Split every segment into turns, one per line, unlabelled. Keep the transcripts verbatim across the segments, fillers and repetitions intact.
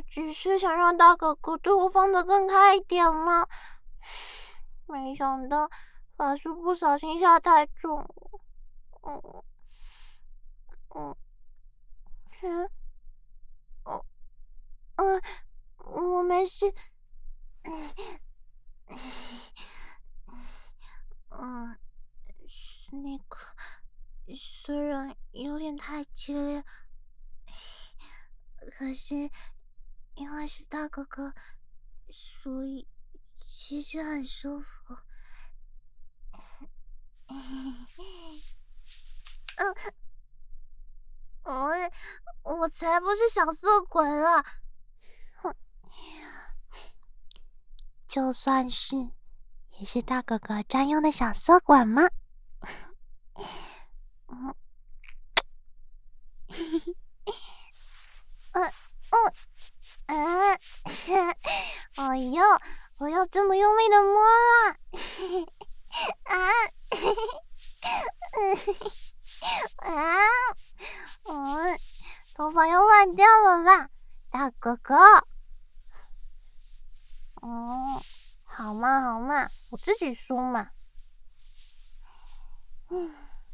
只是想让大哥哥对我放得更开一点嘛。没想到法术不小心下太重。嗯嗯嗯哦嗯，我没事。嗯，是那个，虽然有点太激烈，可是因为是大哥哥，所以其实很舒服。嗯，我我才不是小色鬼了，就算是，也是大哥哥专用的小色管嘛。嗯，嗯嗯嗯，哎呦，我要这么用力的摸啦！啊，啊，嗯，头发要乱掉了啦，大哥哥。哦，好嘛好嘛，我自己梳嘛。嗯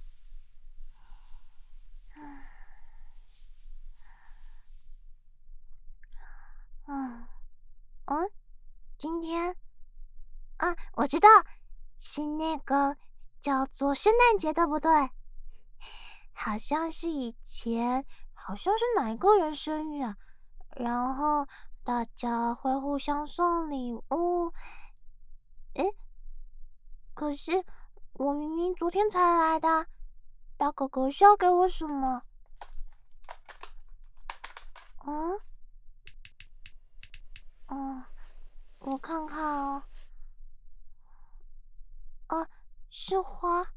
嗯嗯，今天啊，我知道，是那个叫做圣诞节的，不对？好像是以前，好像是哪一个人生日啊？然后大家会互相送礼物。诶，可是我明明昨天才来的，大哥哥是要给我什么？嗯嗯，我看看哦。啊，是花。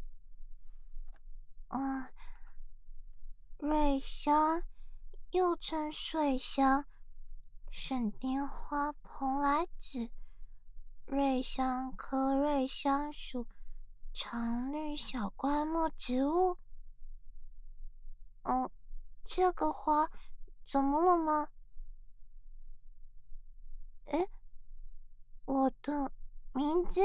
嗯，瑞香，又称睡香、沈丁花、蓬莱子。瑞香科瑞香属常绿小灌木植物。嗯，这个花怎么了吗？诶，我的名字？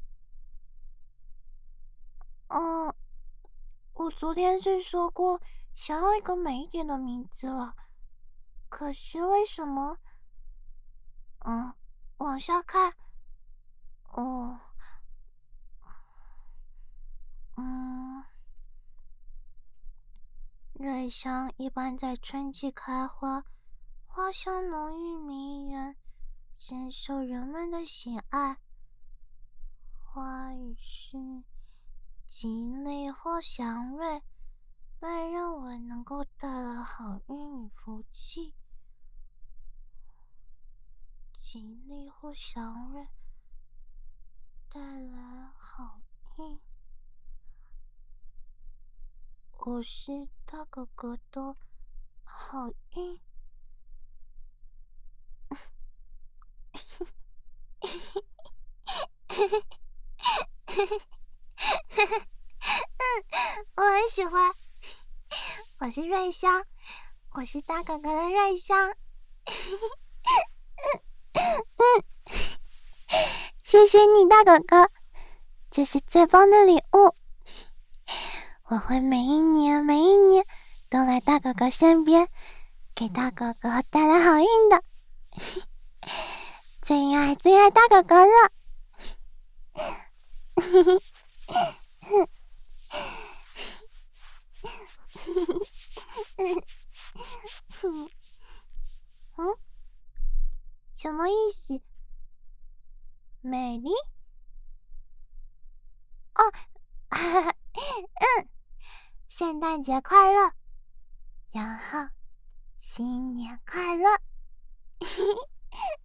嗯，我昨天是说过想要一个美一点的名字了，可是为什么？嗯，往下看。哦，嗯，瑞香一般在春季开花，花香浓郁迷人，深受人们的喜爱。花语是吉利或祥瑞，被认为能够带来好运与福气。吉利或祥瑞，带来好运。我是大哥哥的好运。我很喜欢。我是瑞香，我是大哥哥的瑞香。谢谢你，大哥哥，这是最棒的礼物。我会每一年每一年都来大哥哥身边，给大哥哥带来好运的。最爱最爱大哥哥了。嗯，什么意思？美丽？哦，嗯，圣诞节快乐，然后新年快乐。